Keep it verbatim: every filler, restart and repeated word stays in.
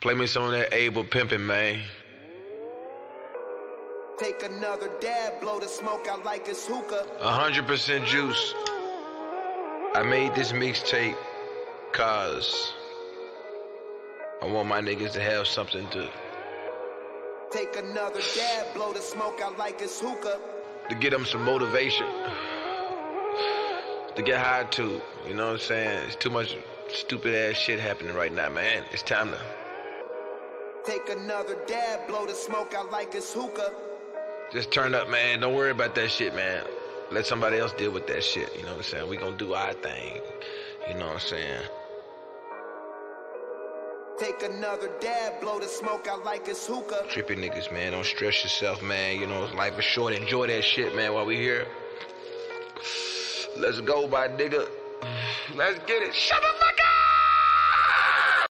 Play me some of that Abel pimpin', man. Take another dab, blow the smoke out like it's hookah. A hundred percent juice. I made this mixtape cause I want my niggas to have something to Take another dab, blow the smoke out like it's hookah. to get them some motivation. To get high too. You know what I'm saying? It's too much stupid ass shit happening right now, man. It's time to Take another dab, blow the smoke out like it's hookah. just turn up, man. Don't worry about that shit, man. Let somebody else deal with that shit. You know what I'm saying? We gonna do our thing. You know what I'm saying? Take another dab, blow the smoke out like it's hookah. Trippy niggas, man. Don't stress yourself, man. You know, life is short. Enjoy that shit, man, while we here. Let's go, my nigga. Let's get it. Shut the fuck up!